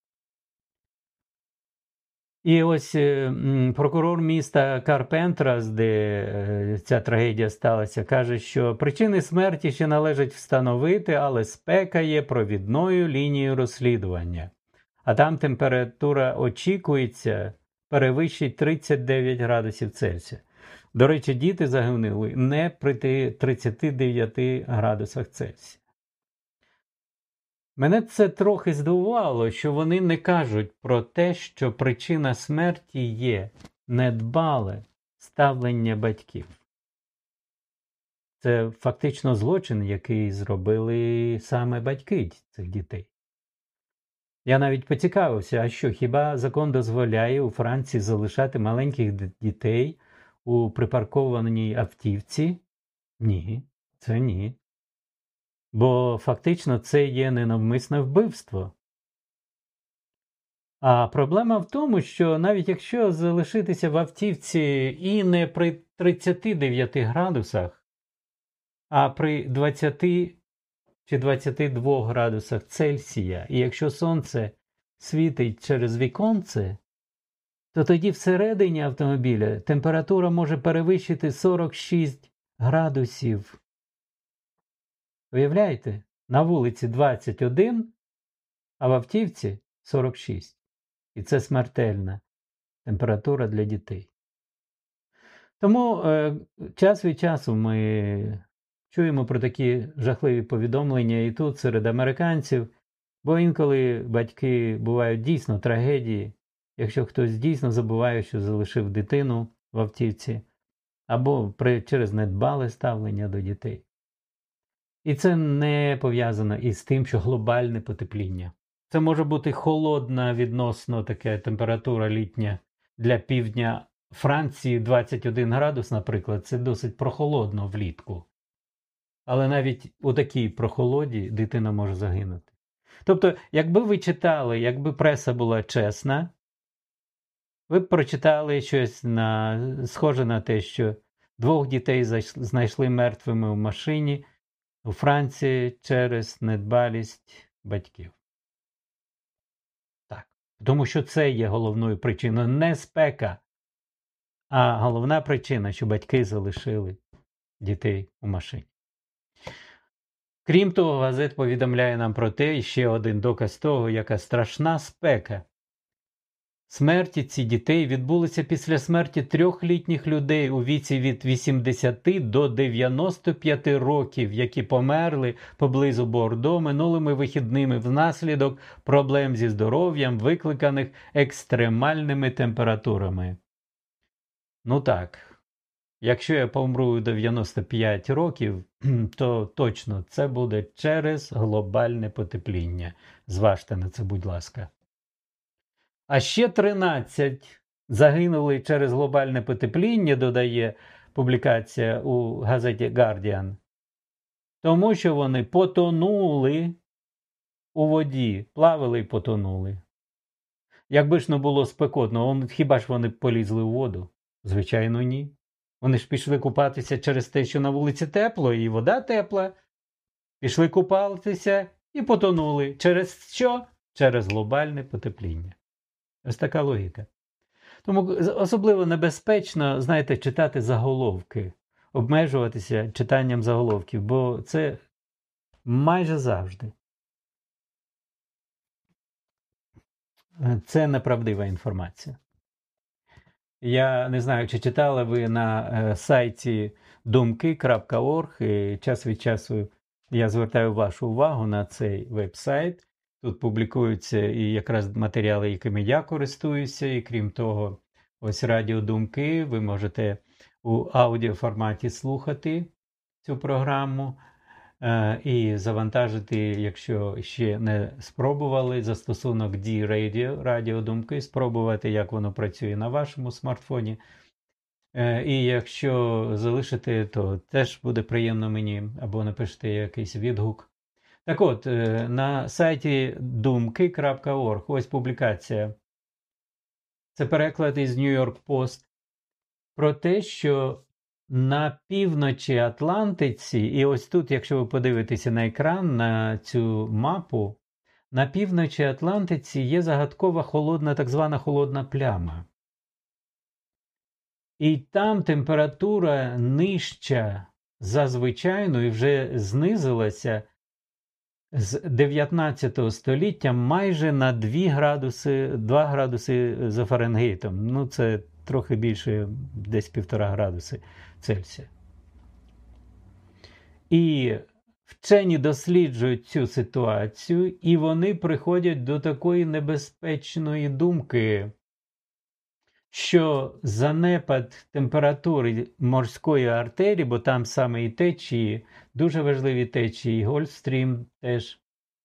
І ось прокурор міста Карпентрас, де ця трагедія сталася, каже, що причини смерті ще належить встановити, але спека є провідною лінією розслідування. А там температура очікується перевищить 39 градусів Цельсія. До речі, діти загинули не при 39 градусах Цельсія. Мене це трохи здивувало, що вони не кажуть про те, що причина смерті є недбале ставлення батьків. Це фактично злочин, який зробили саме батьки цих дітей. Я навіть поцікавився, а що, хіба закон дозволяє у Франції залишати маленьких дітей у припаркованій автівці? Ні, це ні. Бо фактично це є ненавмисне вбивство. А проблема в тому, що навіть якщо залишитися в автівці і не при 39 градусах, а при 20 чи 22 градусах Цельсія, і якщо сонце світить через віконце, то тоді всередині автомобіля температура може перевищити 46 градусів. Уявляєте? На вулиці 21, а в автівці 46. І це смертельна температура для дітей. Тому час від часу ми чуємо про такі жахливі повідомлення і тут серед американців, бо інколи батьки бувають дійсно трагедії, якщо хтось дійсно забуває, що залишив дитину в автівці, або через недбале ставлення до дітей. І це не пов'язано із тим, що глобальне потепління. Це може бути холодна відносно така температура літня для півдня Франції 21 градус, наприклад, це досить прохолодно влітку. Але навіть у такій прохолоді дитина може загинути. Тобто, якби ви читали, якби преса була чесна, ви б прочитали щось схоже на те, що 2 дітей знайшли мертвими в машині у Франції через недбалість батьків. Так. Тому що це є головною причиною. Не спека, а головна причина, що батьки залишили дітей у машині. Крім того, газет повідомляє нам про те, і ще один доказ того, яка страшна спека. Смерті цих дітей відбулися після смерті 3 літніх людей у віці від 80 до 95 років, які померли поблизу Бордо минулими вихідними внаслідок проблем зі здоров'ям, викликаних екстремальними температурами. Ну так, якщо я помру у 95 років, то точно це буде через глобальне потепління. Зважте на це, будь ласка. А ще 13 загинули через глобальне потепління, додає публікація у газеті Guardian, тому що вони потонули у воді, плавали і потонули. Якби ж не було спекотно, хіба ж вони полізли у воду? Звичайно, ні. Вони ж пішли купатися через те, що на вулиці тепло і вода тепла. Пішли купатися і потонули. Через що? Через глобальне потепління. Ось така логіка. Тому особливо небезпечно, знаєте, читати заголовки, обмежуватися читанням заголовків, бо це Майже завжди. Це неправдива інформація. Я не знаю, чи читали ви на сайті думки.org, і час від часу я звертаю вашу увагу на цей веб-сайт. Тут публікуються і якраз матеріали, якими я користуюся, і крім того, ось Радіо Думки, ви можете у аудіоформаті слухати цю програму. І завантажити, якщо ще не спробували, застосунок D-Radio, радіодумки, спробувати, як воно працює на вашому смартфоні. І якщо залишите, то теж буде приємно мені, або напишете якийсь відгук. Так от, на сайті думки.org, ось публікація. Це переклад із New York Post про те, що на півночі Атлантиці, і ось тут, якщо ви подивитеся на екран, на цю мапу, на півночі Атлантиці є загадкова холодна, так звана холодна пляма. І там температура нижча за звичайну і вже знизилася з 19 століття майже на 2 градуси за Фаренгейтом. Ну, це трохи більше, десь 1,5 градуси Цельсія. І вчені досліджують цю ситуацію, і вони приходять до такої небезпечної думки, що занепад температури морської артерії, бо там саме і течії, дуже важливі течії, і Гольфстрім теж,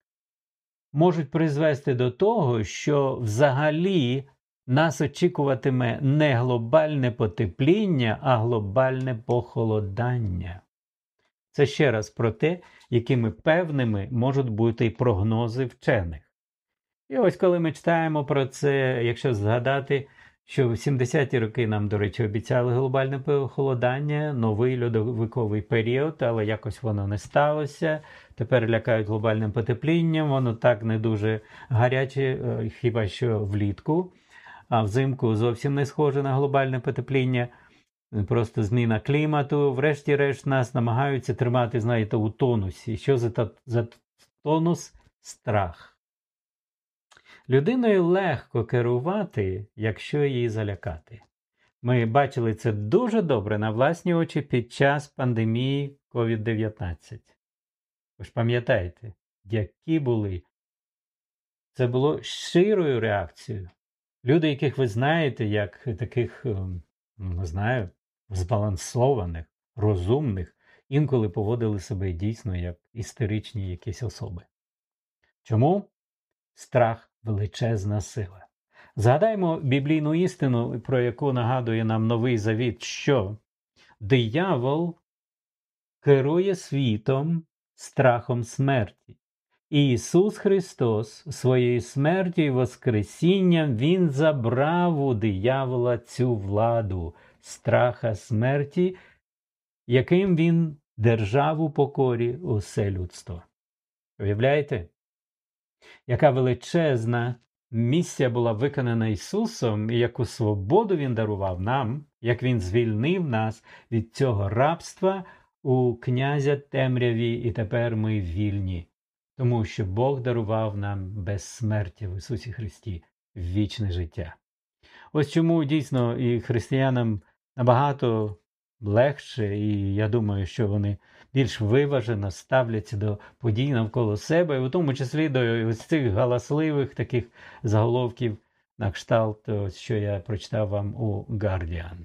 можуть призвести до того, що взагалі нас очікуватиме не глобальне потепління, а глобальне похолодання. Це ще раз про те, якими певними можуть бути прогнози вчених. І ось коли ми читаємо про це, якщо згадати, що в 70-ті роки нам, до речі, обіцяли глобальне похолодання, новий льодовиковий період, але якось воно не сталося. Тепер лякають глобальним потеплінням, воно так не дуже гаряче, хіба що влітку. А взимку зовсім не схоже на глобальне потепління, просто зміна клімату. Врешті-решт нас намагаються тримати, знаєте, у тонусі. Що за тонус? Страх. Людиною легко керувати, якщо її залякати. Ми бачили це дуже добре на власні очі під час пандемії COVID-19. Ви ж пам'ятаєте, які були? Це було щирою реакцією. Люди, яких ви знаєте, як таких, не знаю, збалансованих, розумних, інколи поводили себе дійсно як істеричні якісь особи. Чому? Страх – величезна сила. Згадаємо біблійну істину, про яку нагадує нам Новий Завіт, що диявол керує світом страхом смерті. І Ісус Христос своєю смертю і воскресінням, Він забрав у диявола цю владу страха смерті, яким Він держав у покорі усе людство. Уявляєте? Яка величезна місія була виконана Ісусом, і яку свободу Він дарував нам, як Він звільнив нас від цього рабства у князя темряві, і тепер ми вільні. Тому що Бог дарував нам безсмертя в Ісусі Христі, вічне життя. Ось чому дійсно і християнам набагато легше, і я думаю, що вони більш виважено ставляться до подій навколо себе, і в тому числі до ось цих галасливих таких заголовків на кшталт, що я прочитав вам у Guardian.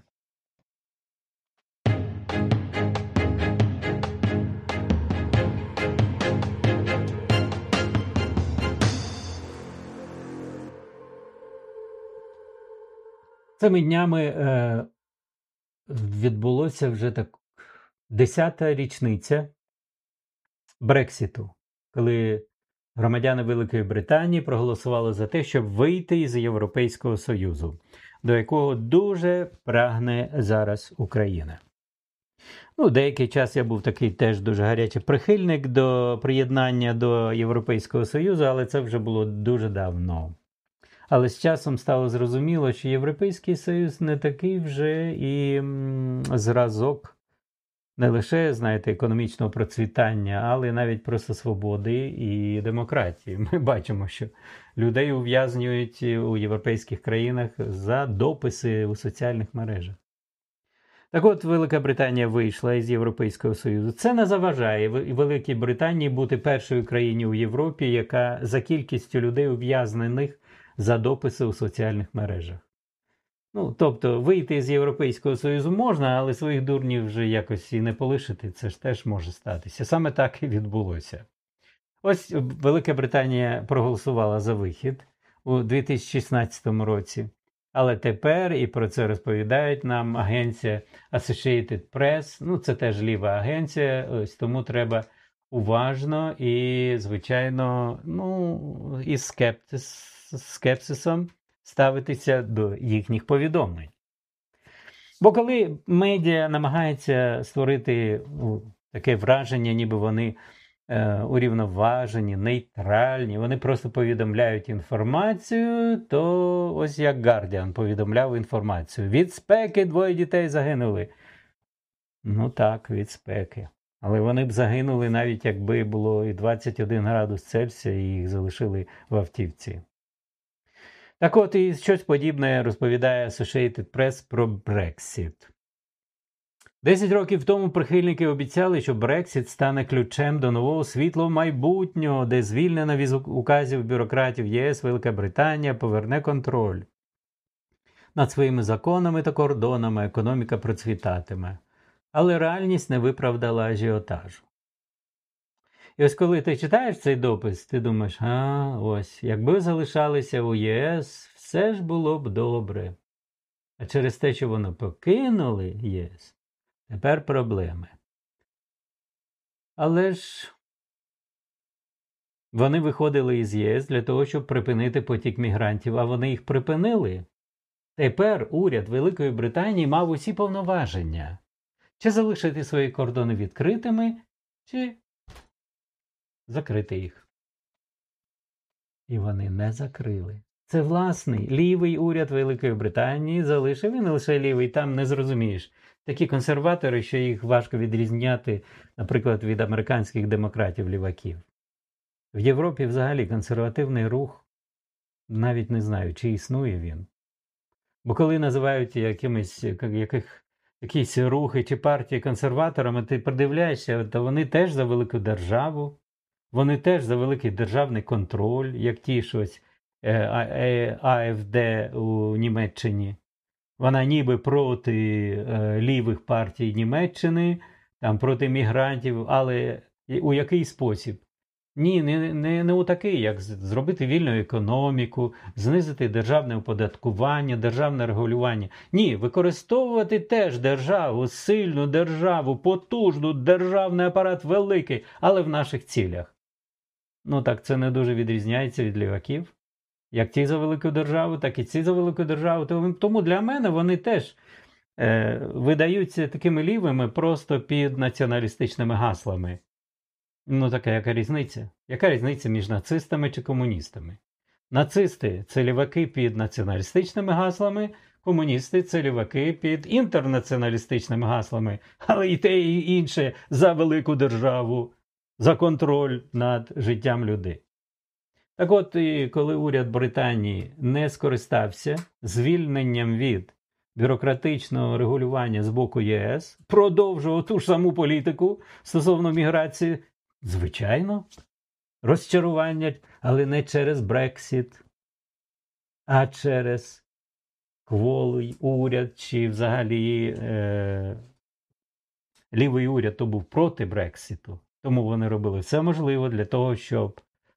Цими днями відбулося вже так 10-та річниця Брекситу, коли громадяни Великої Британії проголосували за те, щоб вийти із Європейського Союзу, до якого дуже прагне зараз Україна. Деякий час я був такий теж дуже гарячий прихильник до приєднання до Європейського Союзу, але це вже було дуже давно. Але з часом стало зрозуміло, що Європейський Союз не такий вже і зразок не лише, знаєте, економічного процвітання, але навіть просто свободи і демократії. Ми бачимо, що людей ув'язнюють у європейських країнах за дописи у соціальних мережах. Так от, Велика Британія вийшла із Європейського Союзу. Це не заважає Великій Британії бути першою країною у Європі, яка за кількістю людей ув'язнених за дописи у соціальних мережах. Ну, тобто, вийти з Європейського Союзу можна, але своїх дурнів вже якось і не полишити. Це ж теж може статися. Саме так і відбулося. Ось Велика Британія проголосувала за вихід у 2016 році. Але тепер, і про це розповідають нам агенція Associated Press, ну це теж ліва агенція, ось тому треба уважно і, звичайно, ну, із скепсисом ставитися до їхніх повідомлень. Бо коли медіа намагається створити таке враження, ніби вони урівноважені, нейтральні, вони просто повідомляють інформацію, то ось як Guardian повідомляв інформацію. Від спеки 2 дітей загинули. Ну так, від спеки. Але вони б загинули навіть якби було і 21 градус Цельсія і їх залишили в автівці. Так от і щось подібне розповідає Associated Press про Brexit. 10 років тому прихильники обіцяли, що Брексіт стане ключем до нового світлого майбутнього, де звільнена від указів бюрократів ЄС Велика Британія поверне контроль над своїми законами та кордонами, економіка процвітатиме. Але реальність не виправдала ажіотажу. І ось коли ти читаєш цей допис, ти думаєш, ось, якби залишалися у ЄС, все ж було б добре. А через те, що вони покинули ЄС, тепер проблеми. Але ж вони виходили із ЄС для того, щоб припинити потік мігрантів, а вони їх припинили. Тепер уряд Великої Британії мав усі повноваження. Чи залишити свої кордони відкритими, чи закрити їх. І вони не закрили. Це власний лівий уряд Великої Британії залишив, і не лише лівий, там не зрозумієш. Такі консерватори, що їх важко відрізняти, наприклад, від американських демократів-ліваків. В Європі взагалі консервативний рух, навіть не знаю, чи існує він. Бо коли називають якісь рухи чи партії консерваторами, ти придивляєшся, то вони теж за велику державу, вони теж за великий державний контроль, як ті щось АФД у Німеччині. Вона ніби проти лівих партій Німеччини, там проти мігрантів, але у який спосіб? Ні, не у такий, як зробити вільну економіку, знизити державне оподаткування, державне регулювання. Ні, використовувати теж державу, сильну державу, потужну, державний апарат великий, але в наших цілях. Ну так це не дуже відрізняється від ліваків. Як ті за велику державу, так і ці за велику державу. Тому для мене вони теж видаються такими лівими просто під націоналістичними гаслами. Ну, така яка різниця? Яка різниця між нацистами чи комуністами? Нацисти – це ліваки під націоналістичними гаслами, комуністи – це ліваки під інтернаціоналістичними гаслами, але і те, і інше за велику державу, за контроль над життям людей. Так от, і коли уряд Британії не скористався звільненням від бюрократичного регулювання з боку ЄС, продовжував ту ж саму політику стосовно міграції, звичайно, розчарування, але не через Брексіт, а через кволий уряд, чи взагалі лівий уряд то був проти Брексіту. Тому вони робили все можливе для того, щоб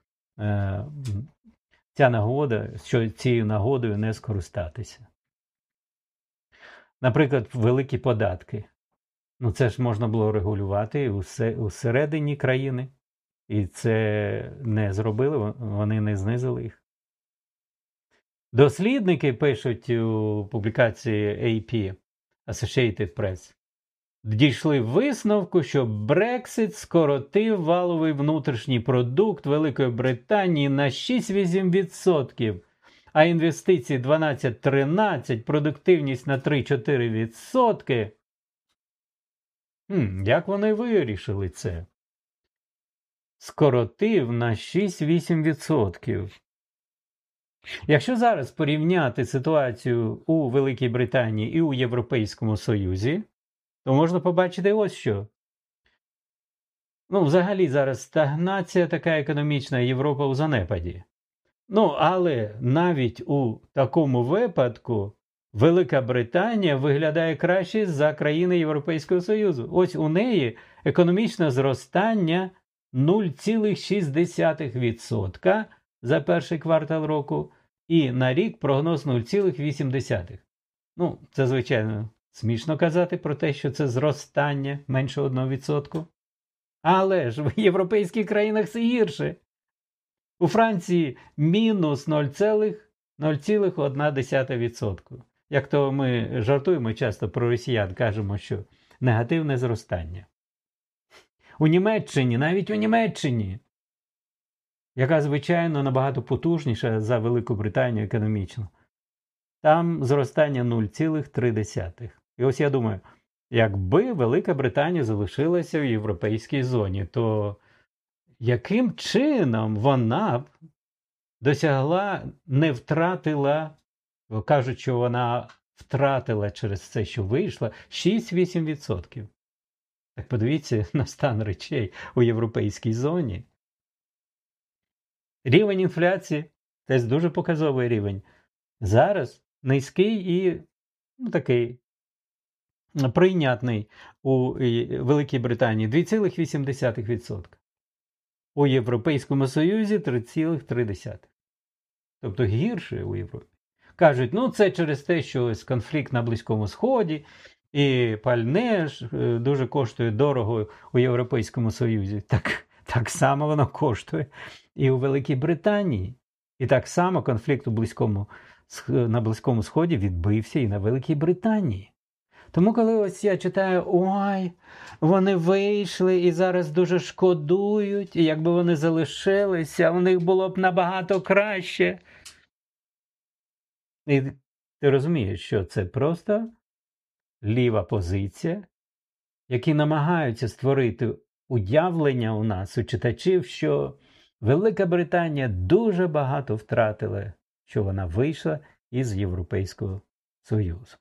цією нагодою не скористатися. Наприклад, великі податки. Ну, це ж можна було регулювати усередині країни. І це не зробили, вони не знизили їх. Дослідники пишуть у публікації AP, Associated Press, дійшли висновку, що Брексит скоротив валовий внутрішній продукт Великої Британії на 6-8%, а інвестиції 12-13%, продуктивність на 3-4%. Як вони вирішили це? Скоротив на 6-8%. Якщо зараз порівняти ситуацію у Великій Британії і у Європейському Союзі, то можна побачити ось що. Взагалі зараз стагнація така економічна, Європа у занепаді. Але навіть у такому випадку Велика Британія виглядає краще за країни Європейського Союзу. Ось у неї економічне зростання 0,6% за перший квартал року, і на рік прогноз 0,8%. Це, звичайно, смішно казати про те, що це зростання менше 1%. Але ж в європейських країнах це гірше. У Франції мінус 0,1%. Як то ми жартуємо часто про росіян, кажемо, що негативне зростання. У Німеччині, навіть у Німеччині, яка, звичайно, набагато потужніша за Велику Британію економічно, там зростання 0,3%. І ось я думаю, якби Велика Британія залишилася в європейській зоні, то яким чином вона б досягла, не втратила, кажуть, що вона втратила через це, що вийшла, 6-8%. Так подивіться на стан речей у європейській зоні. Рівень інфляції – теж дуже показовий рівень. Зараз низький і такий прийнятний у Великій Британії 2,8%. У Європейському Союзі 3,3%. Тобто гірше у Європі. Кажуть, це через те, що ось конфлікт на Близькому Сході, і пальне ж дуже коштує дорого у Європейському Союзі. Так само воно коштує і у Великій Британії. І так само конфлікт на Близькому Сході відбився і на Великій Британії. Тому коли ось я читаю, вони вийшли і зараз дуже шкодують, і якби вони залишилися, у них було б набагато краще. І ти розумієш, що це просто ліва позиція, які намагаються створити уявлення у нас, у читачів, що Велика Британія дуже багато втратила, що вона вийшла із Європейського Союзу.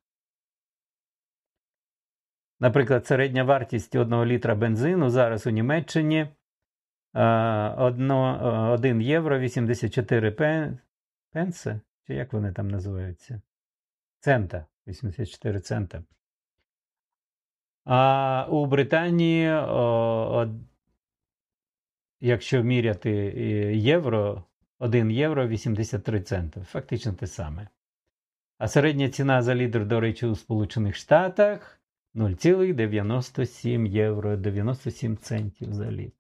Наприклад, середня вартість 1 літра бензину зараз у Німеччині 1 євро 84 пенса, чи як вони там називаються? Цента, 84 цента. А у Британії, якщо міряти євро, 1 євро 83 цента. Фактично те саме. А середня ціна за літр, до речі, у Сполучених Штатах 0,97 євро, 97 центів за літр.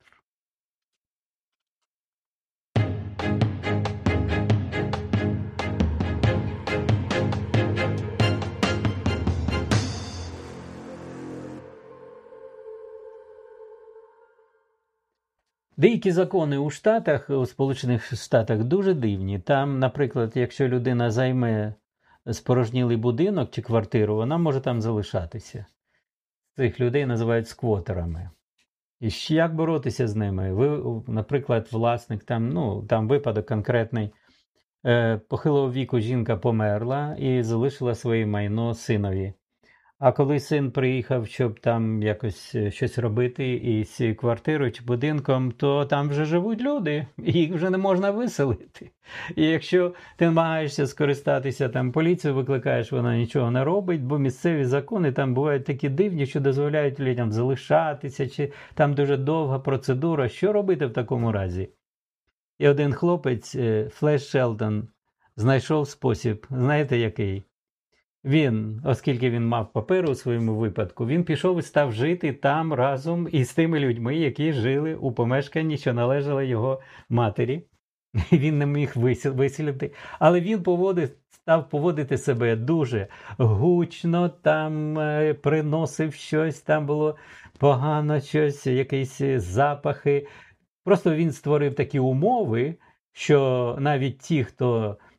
Деякі закони у Штатах, у Сполучених Штатах дуже дивні. Там, наприклад, якщо людина займе спорожнілий будинок чи квартиру, вона може там залишатися. Цих людей називають сквотерами. І як боротися з ними? Ви, наприклад, власник, там випадок конкретний, похилого віку жінка померла і залишила своє майно синові. А коли син приїхав, щоб там якось щось робити із квартирою чи будинком, то там вже живуть люди, і їх вже не можна виселити. І якщо ти намагаєшся скористатися, там поліцію викликаєш, вона нічого не робить, бо місцеві закони там бувають такі дивні, що дозволяють людям залишатися, чи там дуже довга процедура. Що робити в такому разі? І один хлопець, Флеш Шелдон, знайшов спосіб, знаєте який? Він, оскільки він мав папери у своєму виpadку, він пішов і став жити там разом із тими людьми, які жили у помешканні, що належало його матері. Він не міг виселити, але він став поводити себе дуже гучно, там приносив щось, там було погано щось, якісь запахи. Просто він створив такі умови, що навіть ті, хто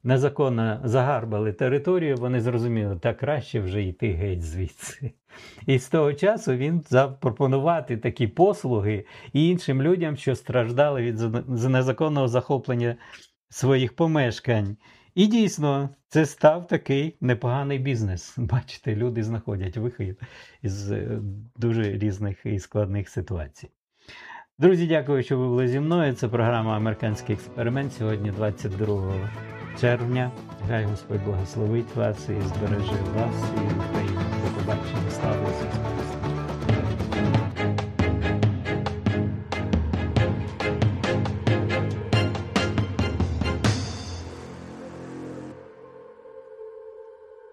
незаконно загарбали територію, вони зрозуміли, так краще вже йти геть звідси. І з того часу він запропонувати такі послуги і іншим людям, що страждали від незаконного захоплення своїх помешкань. І дійсно, це став такий непоганий бізнес. Бачите, люди знаходять вихід із дуже різних і складних ситуацій. Друзі, дякую, що ви були зі мною. Це програма «Американський експеримент». Сьогодні 22 червня. Хай Господь благословить вас і збереже вас і Україну. До побачення. Слава